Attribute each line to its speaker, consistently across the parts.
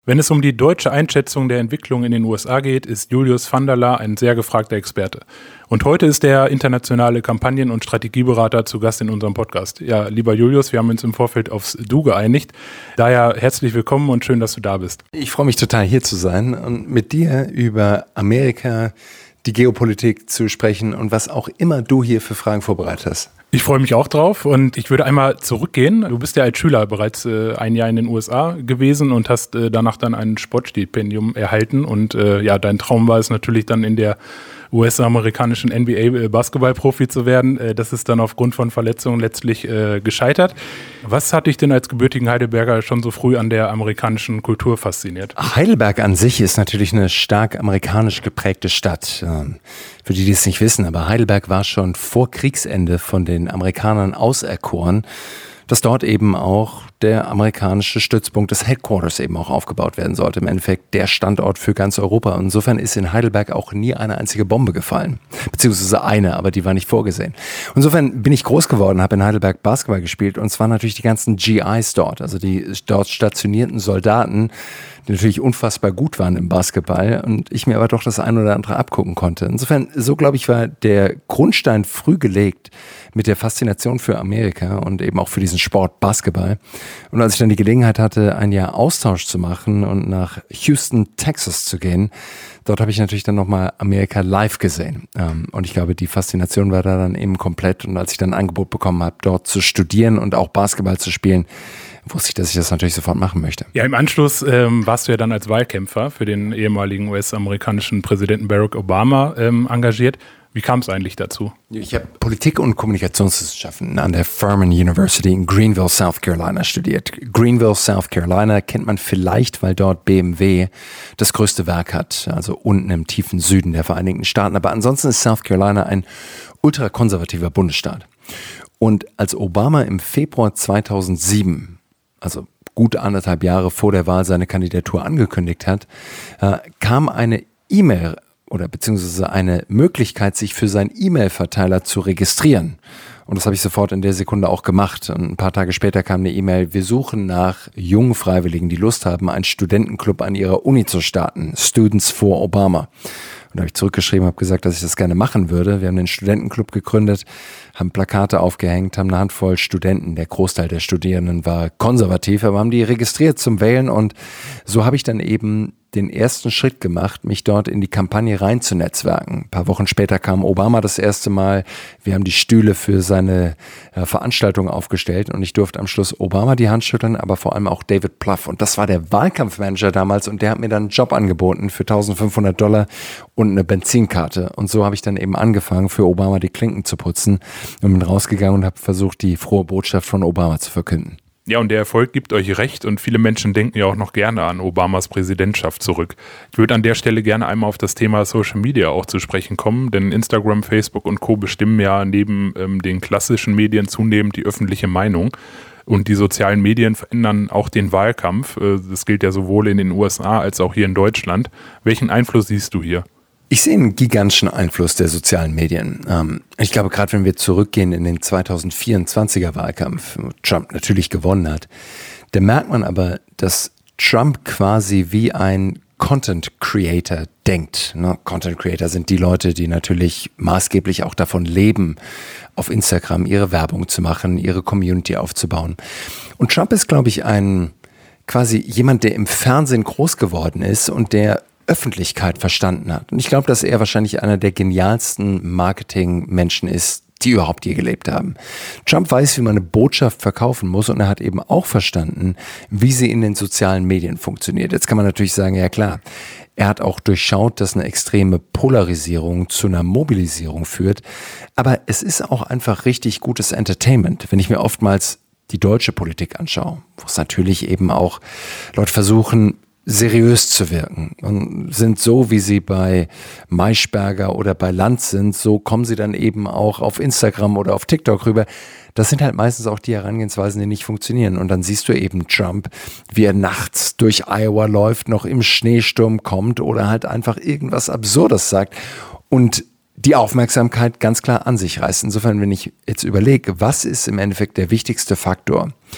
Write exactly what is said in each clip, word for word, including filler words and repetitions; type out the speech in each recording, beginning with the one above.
Speaker 1: Wenn es um die deutsche Einschätzung der Entwicklung in den U S A geht, ist Julius van der Laar ein sehr gefragter Experte. Und heute ist er internationale Kampagnen- und Strategieberater zu Gast in unserem Podcast. Ja, lieber Julius, wir haben uns im Vorfeld aufs Du geeinigt. Daher herzlich willkommen und schön, dass du da bist.
Speaker 2: Ich freue mich total, hier zu sein und mit dir über Amerika, die Geopolitik zu sprechen und was auch immer du hier für Fragen vorbereitet hast.
Speaker 1: Ich freue mich auch drauf und ich würde einmal zurückgehen. Du bist ja als Schüler bereits äh, ein Jahr in den U S A gewesen und hast äh, danach dann ein Sportstipendium erhalten. Und äh, ja, dein Traum war es natürlich dann in der U S-amerikanischen N B A-Basketball-Profi zu werden. Äh, das ist dann aufgrund von Verletzungen letztlich äh, gescheitert. Was hat dich denn als gebürtigen Heidelberger schon so früh an der amerikanischen Kultur fasziniert?
Speaker 2: Heidelberg an sich ist natürlich eine stark amerikanisch geprägte Stadt. Ähm, für die, die es nicht wissen, aber Heidelberg war schon vor Kriegsende von den Amerikanern auserkoren, dass dort eben auch der amerikanische Stützpunkt des Headquarters eben auch aufgebaut werden sollte. Im Endeffekt der Standort für ganz Europa. Insofern ist in Heidelberg auch nie eine einzige Bombe gefallen. Beziehungsweise eine, aber die war nicht vorgesehen. Insofern bin ich groß geworden, habe in Heidelberg Basketball gespielt und zwar natürlich die ganzen G Is dort, also die dort stationierten Soldaten, die natürlich unfassbar gut waren im Basketball und ich mir aber doch das ein oder andere abgucken konnte. Insofern, so glaube ich, war der Grundstein früh gelegt mit der Faszination für Amerika und eben auch für diesen Sport Basketball. Und als ich dann die Gelegenheit hatte, ein Jahr Austausch zu machen und nach Houston, Texas zu gehen, dort habe ich natürlich dann nochmal Amerika live gesehen. Und ich glaube, die Faszination war da dann eben komplett. Und als ich dann ein Angebot bekommen habe, dort zu studieren und auch Basketball zu spielen, wusste ich, dass ich das natürlich sofort machen möchte.
Speaker 1: Ja, im Anschluss ähm, warst du ja dann als Wahlkämpfer für den ehemaligen U S-amerikanischen Präsidenten Barack Obama ähm, engagiert. Wie kam es eigentlich dazu?
Speaker 2: Ich habe Politik- und Kommunikationswissenschaften an der Furman University in Greenville, South Carolina studiert. Greenville, South Carolina kennt man vielleicht, weil dort B M W das größte Werk hat, also unten im tiefen Süden der Vereinigten Staaten. Aber ansonsten ist South Carolina ein ultrakonservativer Bundesstaat. Und als Obama im Februar zweitausendsieben, also gut anderthalb Jahre vor der Wahl, seine Kandidatur angekündigt hat, äh, kam eine E-Mail oder beziehungsweise eine Möglichkeit, sich für seinen E-Mail-Verteiler zu registrieren. Und das habe ich sofort in der Sekunde auch gemacht. Und ein paar Tage später kam eine E-Mail, wir suchen nach jungen Freiwilligen, die Lust haben, einen Studentenclub an ihrer Uni zu starten. Students for Obama. Und da habe ich zurückgeschrieben, habe gesagt, dass ich das gerne machen würde. Wir haben den Studentenclub gegründet, haben Plakate aufgehängt, haben eine Handvoll Studenten. Der Großteil der Studierenden war konservativ, aber haben die registriert zum Wählen. Und so habe ich dann eben den ersten Schritt gemacht, mich dort in die Kampagne reinzunetzwerken. Ein paar Wochen später kam Obama das erste Mal. Wir haben die Stühle für seine äh, Veranstaltung aufgestellt und ich durfte am Schluss Obama die Hand schütteln, aber vor allem auch David Plouffe. Und das war der Wahlkampfmanager damals und der hat mir dann einen Job angeboten für eintausendfünfhundert Dollar und eine Benzinkarte. Und so habe ich dann eben angefangen, für Obama die Klinken zu putzen und bin rausgegangen und habe versucht, die frohe Botschaft von Obama zu verkünden.
Speaker 1: Ja, und der Erfolg gibt euch recht und viele Menschen denken ja auch noch gerne an Obamas Präsidentschaft zurück. Ich würde an der Stelle gerne einmal auf das Thema Social Media auch zu sprechen kommen, denn Instagram, Facebook und Co. bestimmen ja neben ähm, den klassischen Medien zunehmend die öffentliche Meinung. Und die sozialen Medien verändern auch den Wahlkampf. Das gilt ja sowohl in den U S A als auch hier in Deutschland. Welchen Einfluss siehst du hier?
Speaker 2: Ich sehe einen gigantischen Einfluss der sozialen Medien. Ich glaube, gerade wenn wir zurückgehen in den zweitausendvierundzwanziger Wahlkampf, wo Trump natürlich gewonnen hat, da merkt man aber, dass Trump quasi wie ein Content Creator denkt. Content Creator sind die Leute, die natürlich maßgeblich auch davon leben, auf Instagram ihre Werbung zu machen, ihre Community aufzubauen. Und Trump ist, glaube ich, ein quasi jemand, der im Fernsehen groß geworden ist und der Öffentlichkeit verstanden hat. Und ich glaube, dass er wahrscheinlich einer der genialsten Marketingmenschen ist, die überhaupt je gelebt haben. Trump weiß, wie man eine Botschaft verkaufen muss und er hat eben auch verstanden, wie sie in den sozialen Medien funktioniert. Jetzt kann man natürlich sagen, ja klar, er hat auch durchschaut, dass eine extreme Polarisierung zu einer Mobilisierung führt. Aber es ist auch einfach richtig gutes Entertainment. Wenn ich mir oftmals die deutsche Politik anschaue, wo es natürlich eben auch Leute versuchen, seriös zu wirken und sind so, wie sie bei Maischberger oder bei Lanz sind, so kommen sie dann eben auch auf Instagram oder auf TikTok rüber. Das sind halt meistens auch die Herangehensweisen, die nicht funktionieren. Und dann siehst du eben Trump, wie er nachts durch Iowa läuft, noch im Schneesturm kommt oder halt einfach irgendwas Absurdes sagt und die Aufmerksamkeit ganz klar an sich reißt. Insofern, wenn ich jetzt überlege, was ist im Endeffekt der wichtigste Faktor?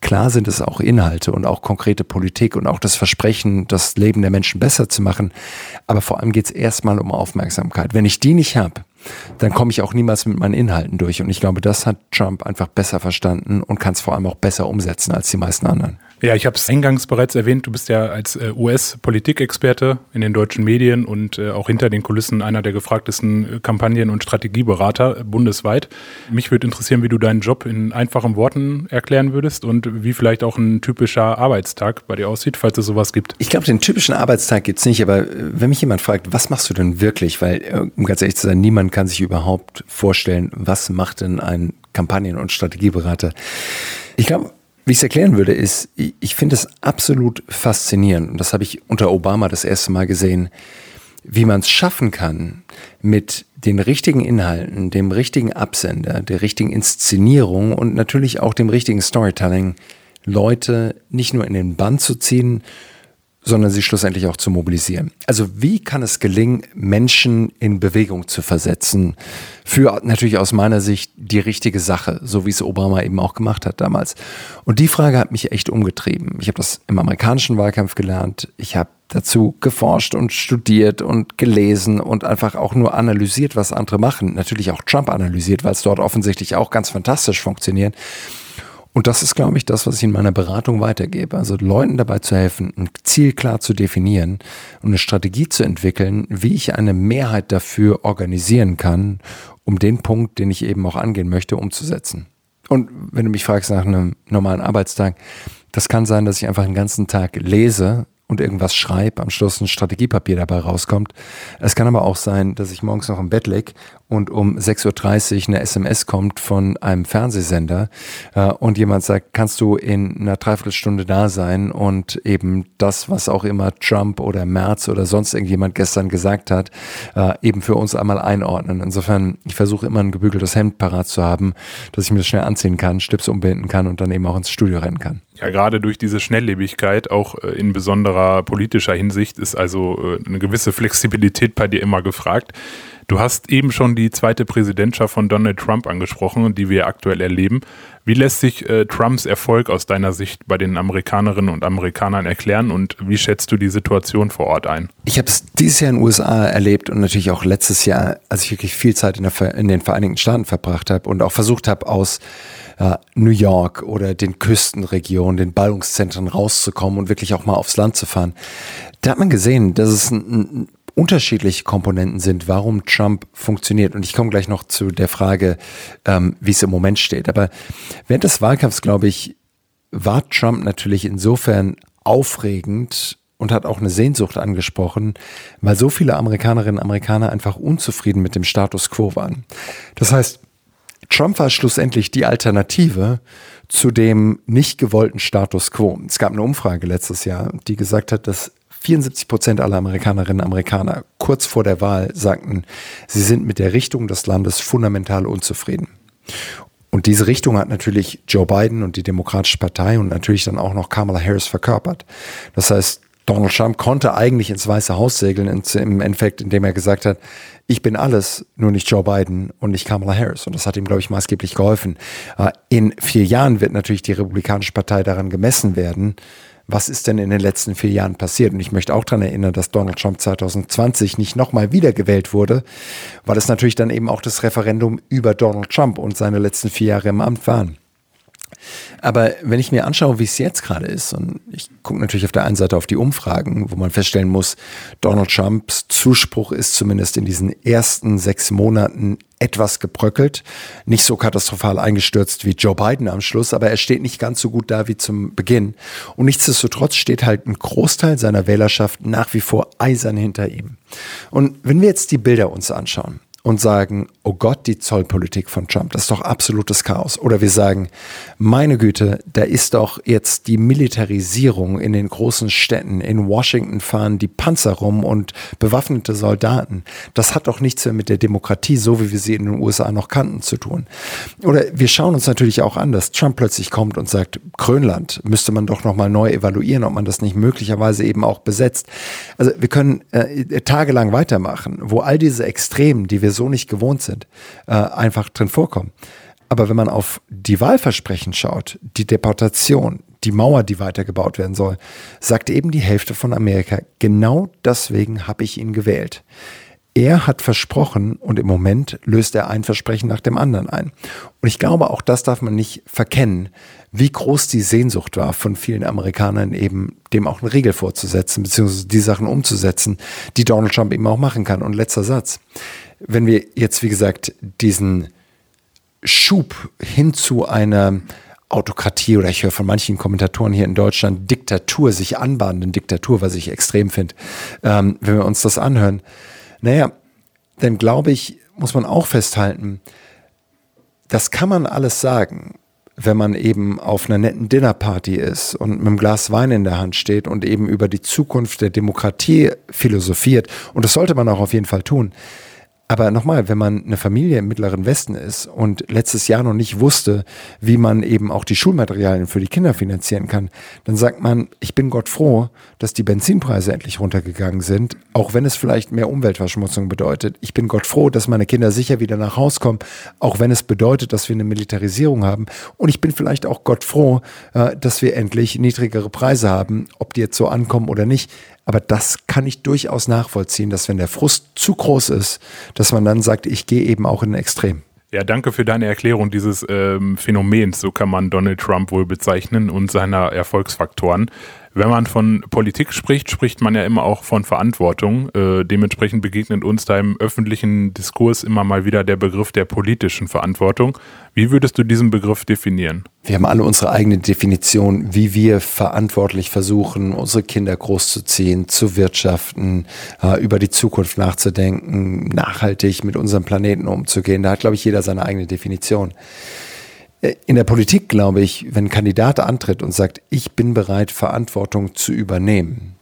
Speaker 2: Klar sind es auch Inhalte und auch konkrete Politik und auch das Versprechen, das Leben der Menschen besser zu machen. Aber vor allem geht es erstmal um Aufmerksamkeit. Wenn ich die nicht habe, dann komme ich auch niemals mit meinen Inhalten durch. Und ich glaube, das hat Trump einfach besser verstanden und kann es vor allem auch besser umsetzen als die meisten anderen.
Speaker 1: Ja, ich habe es eingangs bereits erwähnt, du bist ja als äh, U S-Politikexperte in den deutschen Medien und äh, auch hinter den Kulissen einer der gefragtesten äh, Kampagnen- und Strategieberater äh, bundesweit. Mich würde interessieren, wie du deinen Job in einfachen Worten erklären würdest und wie vielleicht auch ein typischer Arbeitstag bei dir aussieht, falls es sowas gibt.
Speaker 2: Ich glaube, den typischen Arbeitstag gibt's nicht, aber wenn mich jemand fragt, was machst du denn wirklich? Weil, um ganz ehrlich zu sein, niemand kann sich überhaupt vorstellen, was macht denn ein Kampagnen- und Strategieberater? Ich glaube, wie ich es erklären würde, ist, ich finde es absolut faszinierend, und das habe ich unter Obama das erste Mal gesehen, wie man es schaffen kann, mit den richtigen Inhalten, dem richtigen Absender, der richtigen Inszenierung und natürlich auch dem richtigen Storytelling Leute nicht nur in den Bann zu ziehen, sondern sie schlussendlich auch zu mobilisieren. Also wie kann es gelingen, Menschen in Bewegung zu versetzen für natürlich aus meiner Sicht die richtige Sache, so wie es Obama eben auch gemacht hat damals. Und die Frage hat mich echt umgetrieben. Ich habe das im amerikanischen Wahlkampf gelernt. Ich habe dazu geforscht und studiert und gelesen und einfach auch nur analysiert, was andere machen. Natürlich auch Trump analysiert, weil es dort offensichtlich auch ganz fantastisch funktioniert. Und das ist, glaube ich, das, was ich in meiner Beratung weitergebe. Also Leuten dabei zu helfen, ein Ziel klar zu definieren und eine Strategie zu entwickeln, wie ich eine Mehrheit dafür organisieren kann, um den Punkt, den ich eben auch angehen möchte, umzusetzen. Und wenn du mich fragst nach einem normalen Arbeitstag, das kann sein, dass ich einfach den ganzen Tag lese und irgendwas schreibe, am Schluss ein Strategiepapier dabei rauskommt. Es kann aber auch sein, dass ich morgens noch im Bett lieg und um sechs Uhr dreißig eine S M S kommt von einem Fernsehsender äh, und jemand sagt, kannst du in einer Dreiviertelstunde da sein und eben das, was auch immer Trump oder Merz oder sonst irgendjemand gestern gesagt hat, äh, eben für uns einmal einordnen. Insofern, ich versuche immer ein gebügeltes Hemd parat zu haben, dass ich mir das schnell anziehen kann, Schlips umbinden kann und dann eben auch ins Studio rennen kann.
Speaker 1: Ja, gerade durch diese Schnelllebigkeit, auch in besonderer politischer Hinsicht, ist also eine gewisse Flexibilität bei dir immer gefragt. Du hast eben schon die zweite Präsidentschaft von Donald Trump angesprochen, die wir aktuell erleben. Wie lässt sich äh, Trumps Erfolg aus deiner Sicht bei den Amerikanerinnen und Amerikanern erklären und wie schätzt du die Situation vor Ort ein?
Speaker 2: Ich habe es dieses Jahr in den U S A erlebt und natürlich auch letztes Jahr, als ich wirklich viel Zeit in, der, in den Vereinigten Staaten verbracht habe und auch versucht habe, aus äh, New York oder den Küstenregionen, den Ballungszentren rauszukommen und wirklich auch mal aufs Land zu fahren. Da hat man gesehen, dass es ein, ein unterschiedliche Komponenten sind, warum Trump funktioniert. Und ich komme gleich noch zu der Frage, ähm, wie es im Moment steht. Aber während des Wahlkampfs, glaube ich, war Trump natürlich insofern aufregend und hat auch eine Sehnsucht angesprochen, weil so viele Amerikanerinnen und Amerikaner einfach unzufrieden mit dem Status quo waren. Das heißt, Trump war schlussendlich die Alternative zu dem nicht gewollten Status quo. Es gab eine Umfrage letztes Jahr, die gesagt hat, dass vierundsiebzig Prozent aller Amerikanerinnen und Amerikaner kurz vor der Wahl sagten, sie sind mit der Richtung des Landes fundamental unzufrieden. Und diese Richtung hat natürlich Joe Biden und die Demokratische Partei und natürlich dann auch noch Kamala Harris verkörpert. Das heißt, Donald Trump konnte eigentlich ins Weiße Haus segeln, im Endeffekt, indem er gesagt hat, ich bin alles, nur nicht Joe Biden und nicht Kamala Harris. Und das hat ihm, glaube ich, maßgeblich geholfen. In vier Jahren wird natürlich die Republikanische Partei daran gemessen werden, was ist denn in den letzten vier Jahren passiert? Und ich möchte auch daran erinnern, dass Donald Trump zwanzig zwanzig nicht nochmal wiedergewählt wurde, weil es natürlich dann eben auch das Referendum über Donald Trump und seine letzten vier Jahre im Amt waren. Aber wenn ich mir anschaue, wie es jetzt gerade ist, und ich gucke natürlich auf der einen Seite auf die Umfragen, wo man feststellen muss, Donald Trumps Zuspruch ist zumindest in diesen ersten sechs Monaten etwas gebröckelt, nicht so katastrophal eingestürzt wie Joe Biden am Schluss, aber er steht nicht ganz so gut da wie zum Beginn. Und nichtsdestotrotz steht halt ein Großteil seiner Wählerschaft nach wie vor eisern hinter ihm. Und wenn wir jetzt die Bilder uns anschauen und sagen, oh Gott, die Zollpolitik von Trump, das ist doch absolutes Chaos. Oder wir sagen, meine Güte, da ist doch jetzt die Militarisierung in den großen Städten. In Washington fahren die Panzer rum und bewaffnete Soldaten. Das hat doch nichts mehr mit der Demokratie, so wie wir sie in den U S A noch kannten, zu tun. Oder wir schauen uns natürlich auch an, dass Trump plötzlich kommt und sagt, Grönland müsste man doch nochmal neu evaluieren, ob man das nicht möglicherweise eben auch besetzt. Also wir können äh, tagelang weitermachen, wo all diese Extremen, die wir so nicht gewohnt sind, äh, einfach drin vorkommen. Aber wenn man auf die Wahlversprechen schaut, die Deportation, die Mauer, die weitergebaut werden soll, sagt eben die Hälfte von Amerika, genau deswegen habe ich ihn gewählt. Er hat versprochen und im Moment löst er ein Versprechen nach dem anderen ein. Und ich glaube, auch das darf man nicht verkennen, wie groß die Sehnsucht war von vielen Amerikanern eben, dem auch einen Riegel vorzusetzen, beziehungsweise die Sachen umzusetzen, die Donald Trump eben auch machen kann. Und letzter Satz. Wenn wir jetzt, wie gesagt, diesen Schub hin zu einer Autokratie oder ich höre von manchen Kommentatoren hier in Deutschland Diktatur, sich anbahnenden Diktatur, was ich extrem finde, ähm, wenn wir uns das anhören, naja, dann glaube ich, muss man auch festhalten, das kann man alles sagen, wenn man eben auf einer netten Dinnerparty ist und mit einem Glas Wein in der Hand steht und eben über die Zukunft der Demokratie philosophiert. Und das sollte man auch auf jeden Fall tun. Aber nochmal, wenn man eine Familie im Mittleren Westen ist und letztes Jahr noch nicht wusste, wie man eben auch die Schulmaterialien für die Kinder finanzieren kann, dann sagt man, ich bin Gott froh, dass die Benzinpreise endlich runtergegangen sind, auch wenn es vielleicht mehr Umweltverschmutzung bedeutet. Ich bin Gott froh, dass meine Kinder sicher wieder nach Hause kommen, auch wenn es bedeutet, dass wir eine Militarisierung haben. Und ich bin vielleicht auch Gott froh, dass wir endlich niedrigere Preise haben, ob die jetzt so ankommen oder nicht. Aber das kann ich durchaus nachvollziehen, dass wenn der Frust zu groß ist, dass man dann sagt, ich gehe eben auch in ein Extrem.
Speaker 1: Ja, danke für deine Erklärung dieses ähm, Phänomens, so kann man Donald Trump wohl bezeichnen, und seiner Erfolgsfaktoren. Wenn man von Politik spricht, spricht man ja immer auch von Verantwortung. Äh, dementsprechend begegnet uns da im öffentlichen Diskurs immer mal wieder der Begriff der politischen Verantwortung. Wie würdest du diesen Begriff definieren?
Speaker 2: Wir haben alle unsere eigene Definition, wie wir verantwortlich versuchen, unsere Kinder großzuziehen, zu wirtschaften, äh, über die Zukunft nachzudenken, nachhaltig mit unserem Planeten umzugehen. Da hat, glaube ich, jeder seine eigene Definition. In der Politik, glaube ich, wenn ein Kandidat antritt und sagt, ich bin bereit, Verantwortung zu übernehmen,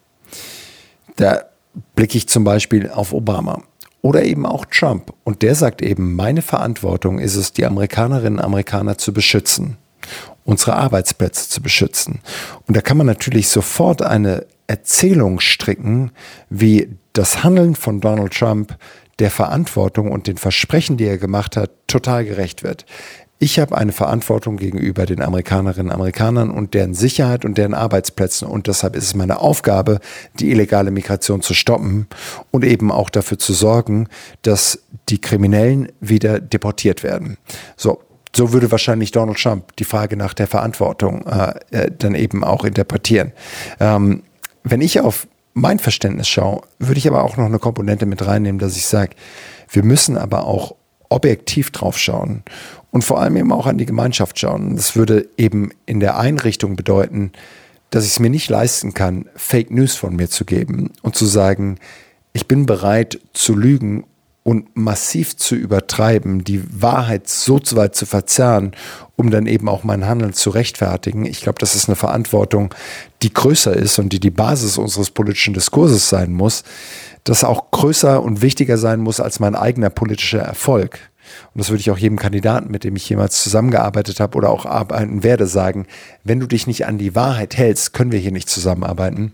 Speaker 2: da blicke ich zum Beispiel auf Obama oder eben auch Trump. Und der sagt eben, meine Verantwortung ist es, die Amerikanerinnen und Amerikaner zu beschützen, unsere Arbeitsplätze zu beschützen. Und da kann man natürlich sofort eine Erzählung stricken, wie das Handeln von Donald Trump der Verantwortung und den Versprechen, die er gemacht hat, total gerecht wird. Ich habe eine Verantwortung gegenüber den Amerikanerinnen und Amerikanern und deren Sicherheit und deren Arbeitsplätzen. Und deshalb ist es meine Aufgabe, die illegale Migration zu stoppen und eben auch dafür zu sorgen, dass die Kriminellen wieder deportiert werden. So, so würde wahrscheinlich Donald Trump die Frage nach der Verantwortung äh, dann eben auch interpretieren. Ähm, wenn ich auf mein Verständnis schaue, würde ich aber auch noch eine Komponente mit reinnehmen, dass ich sage, wir müssen aber auch objektiv drauf schauen und vor allem eben auch an die Gemeinschaft schauen. Das würde eben in der Einrichtung bedeuten, dass ich es mir nicht leisten kann, Fake News von mir zu geben und zu sagen, ich bin bereit zu lügen und massiv zu übertreiben, die Wahrheit so weit zu verzerren, um dann eben auch mein Handeln zu rechtfertigen. Ich glaube, das ist eine Verantwortung, die größer ist und die die Basis unseres politischen Diskurses sein muss, das auch größer und wichtiger sein muss als mein eigener politischer Erfolg. Und das würde ich auch jedem Kandidaten, mit dem ich jemals zusammengearbeitet habe oder auch arbeiten werde, sagen, wenn du dich nicht an die Wahrheit hältst, können wir hier nicht zusammenarbeiten.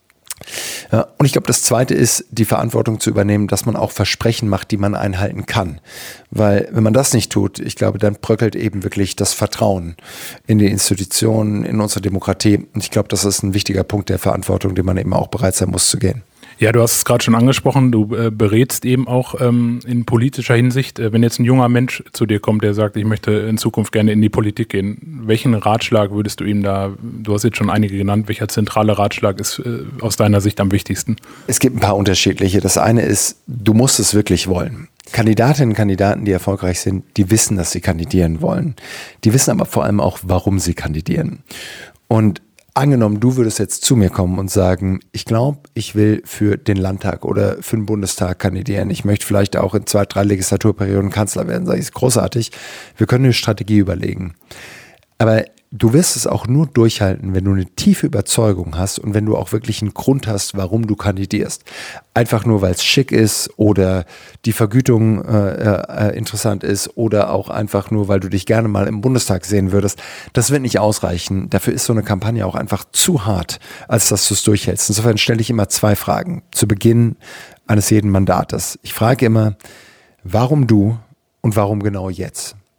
Speaker 2: Ja, und ich glaube, das Zweite ist, die Verantwortung zu übernehmen, dass man auch Versprechen macht, die man einhalten kann. Weil wenn man das nicht tut, ich glaube, dann bröckelt eben wirklich das Vertrauen in die Institutionen, in unsere Demokratie. Und ich glaube, das ist ein wichtiger Punkt der Verantwortung, den man eben auch bereit sein muss zu gehen.
Speaker 1: Ja, du hast es gerade schon angesprochen, du äh, berätst eben auch ähm, in politischer Hinsicht, äh, wenn jetzt ein junger Mensch zu dir kommt, der sagt, ich möchte in Zukunft gerne in die Politik gehen, welchen Ratschlag würdest du ihm da, du hast jetzt schon einige genannt, welcher zentrale Ratschlag ist äh, aus deiner Sicht am wichtigsten?
Speaker 2: Es gibt ein paar unterschiedliche. Das eine ist, du musst es wirklich wollen. Kandidatinnen und Kandidaten, die erfolgreich sind, die wissen, dass sie kandidieren wollen. Die wissen aber vor allem auch, warum sie kandidieren. Und angenommen, du würdest jetzt zu mir kommen und sagen, ich glaube, ich will für den Landtag oder für den Bundestag kandidieren. Ich möchte vielleicht auch in zwei, drei Legislaturperioden Kanzler werden. Sage ich, ist großartig. Wir können eine Strategie überlegen. Aber du wirst es auch nur durchhalten, wenn du eine tiefe Überzeugung hast und wenn du auch wirklich einen Grund hast, warum du kandidierst. Einfach nur, weil es schick ist oder die Vergütung äh, äh, interessant ist oder auch einfach nur, weil du dich gerne mal im Bundestag sehen würdest. Das wird nicht ausreichen. Dafür ist so eine Kampagne auch einfach zu hart, als dass du es durchhältst. Insofern stelle ich immer zwei Fragen zu Beginn eines jeden Mandates. Ich frage immer, warum du und warum genau jetzt?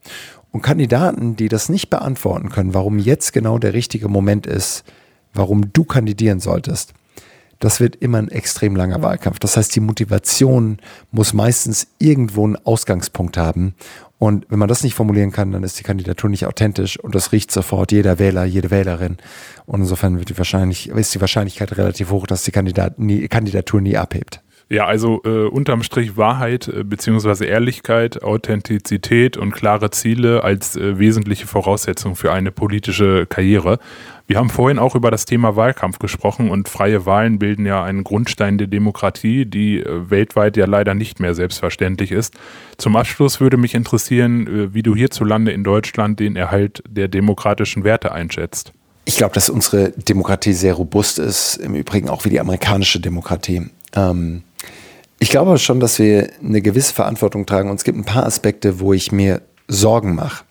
Speaker 2: Und Kandidaten, die das nicht beantworten können, warum jetzt genau der richtige Moment ist, warum du kandidieren solltest, das wird immer ein extrem langer Wahlkampf. Das heißt, die Motivation muss meistens irgendwo einen Ausgangspunkt haben. Und wenn man das nicht formulieren kann, dann ist die Kandidatur nicht authentisch und das riecht sofort jeder Wähler, jede Wählerin. Und insofern wird die wahrscheinlich, ist die Wahrscheinlichkeit relativ hoch, dass die Kandidat nie, Kandidatur nie abhebt.
Speaker 1: Ja, also äh, unterm Strich Wahrheit äh, bzw. Ehrlichkeit, Authentizität und klare Ziele als äh, wesentliche Voraussetzung für eine politische Karriere. Wir haben vorhin auch über das Thema Wahlkampf gesprochen und freie Wahlen bilden ja einen Grundstein der Demokratie, die äh, weltweit ja leider nicht mehr selbstverständlich ist. Zum Abschluss würde mich interessieren, äh, wie du hierzulande in Deutschland den Erhalt der demokratischen Werte einschätzt.
Speaker 2: Ich glaube, dass unsere Demokratie sehr robust ist, im Übrigen auch wie die amerikanische Demokratie. Ähm Ich glaube schon, dass wir eine gewisse Verantwortung tragen und es gibt ein paar Aspekte, wo ich mir Sorgen mache.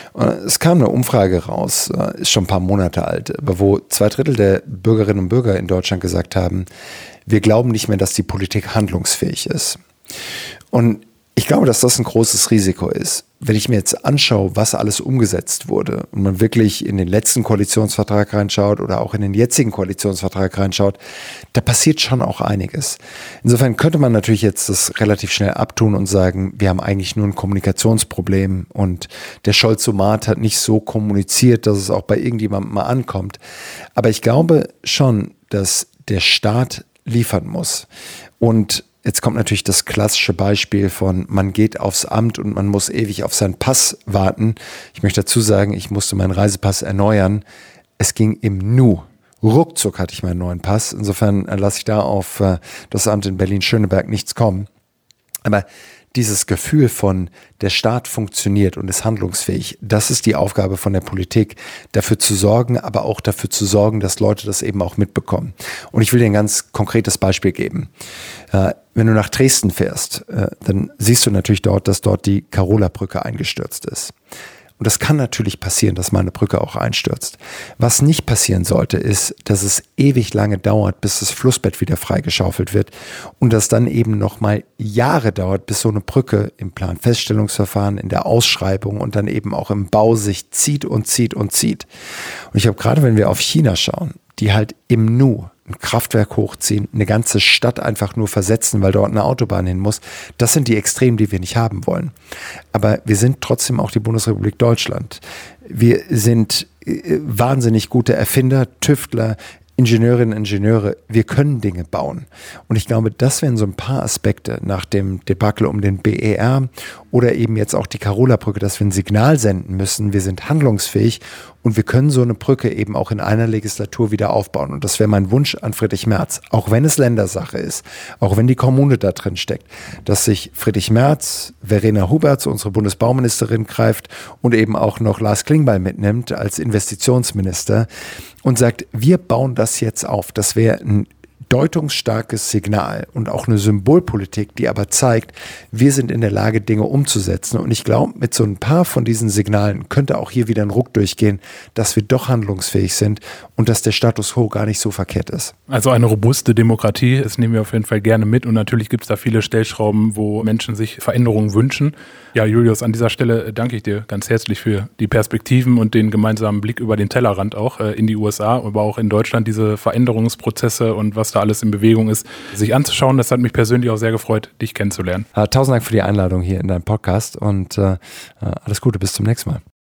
Speaker 2: Es kam eine Umfrage raus, ist schon ein paar Monate alt, aber wo zwei Drittel der Bürgerinnen und Bürger in Deutschland gesagt haben, wir glauben nicht mehr, dass die Politik handlungsfähig ist. Und ich glaube, dass das ein großes Risiko ist. Wenn ich mir jetzt anschaue, was alles umgesetzt wurde und man wirklich in den letzten Koalitionsvertrag reinschaut oder auch in den jetzigen Koalitionsvertrag reinschaut, da passiert schon auch einiges. Insofern könnte man natürlich jetzt das relativ schnell abtun und sagen, wir haben eigentlich nur ein Kommunikationsproblem und der Scholz-Somat hat nicht so kommuniziert, dass es auch bei irgendjemandem mal ankommt. Aber ich glaube schon, dass der Staat liefern muss. Und jetzt kommt natürlich das klassische Beispiel von, man geht aufs Amt und man muss ewig auf seinen Pass warten. Ich möchte dazu sagen, ich musste meinen Reisepass erneuern. Es ging im Nu. Ruckzuck hatte ich meinen neuen Pass. Insofern lasse ich da auf äh, das Amt in Berlin-Schöneberg nichts kommen. Aber dieses Gefühl von, der Staat funktioniert und ist handlungsfähig, das ist die Aufgabe von der Politik, dafür zu sorgen, aber auch dafür zu sorgen, dass Leute das eben auch mitbekommen. Und ich will dir ein ganz konkretes Beispiel geben. Äh, wenn du nach Dresden fährst, äh, dann siehst du natürlich dort, dass dort die Karola-Brücke eingestürzt ist. Und das kann natürlich passieren, dass mal eine Brücke auch einstürzt. Was nicht passieren sollte, ist, dass es ewig lange dauert, bis das Flussbett wieder freigeschaufelt wird und dass dann eben noch mal Jahre dauert, bis so eine Brücke im Planfeststellungsverfahren, in der Ausschreibung und dann eben auch im Bau sich zieht und zieht und zieht. Und ich glaube, gerade wenn wir auf China schauen, die halt im Nu ein Kraftwerk hochziehen, eine ganze Stadt einfach nur versetzen, weil dort eine Autobahn hin muss. Das sind die Extremen, die wir nicht haben wollen. Aber wir sind trotzdem auch die Bundesrepublik Deutschland. Wir sind wahnsinnig gute Erfinder, Tüftler, Ingenieurinnen und Ingenieure. Wir können Dinge bauen. Und ich glaube, das wären so ein paar Aspekte nach dem Debakel um den B E R oder eben jetzt auch die Karola-Brücke, dass wir ein Signal senden müssen. Wir sind handlungsfähig und wir können so eine Brücke eben auch in einer Legislatur wieder aufbauen. Und das wäre mein Wunsch an Friedrich Merz, auch wenn es Ländersache ist, auch wenn die Kommune da drin steckt, dass sich Friedrich Merz, Verena Huberts, unsere Bundesbauministerin, greift und eben auch noch Lars Klingbeil mitnimmt als Investitionsminister und sagt, wir bauen das jetzt auf. Das wäre ein deutungsstarkes Signal und auch eine Symbolpolitik, die aber zeigt, wir sind in der Lage, Dinge umzusetzen. Und ich glaube, mit so ein paar von diesen Signalen könnte auch hier wieder ein Ruck durchgehen, dass wir doch handlungsfähig sind und dass der Status quo gar nicht so verkehrt ist.
Speaker 1: Also eine robuste Demokratie, das nehmen wir auf jeden Fall gerne mit. Und natürlich gibt es da viele Stellschrauben, wo Menschen sich Veränderungen wünschen. Ja, Julius, an dieser Stelle danke ich dir ganz herzlich für die Perspektiven und den gemeinsamen Blick über den Tellerrand auch äh, in die U S A, aber auch in Deutschland, diese Veränderungsprozesse und was da alles in Bewegung ist, sich anzuschauen. Das hat mich persönlich auch sehr gefreut, dich kennenzulernen.
Speaker 2: Tausend Dank für die Einladung hier in deinem Podcast und äh, alles Gute, bis zum nächsten Mal.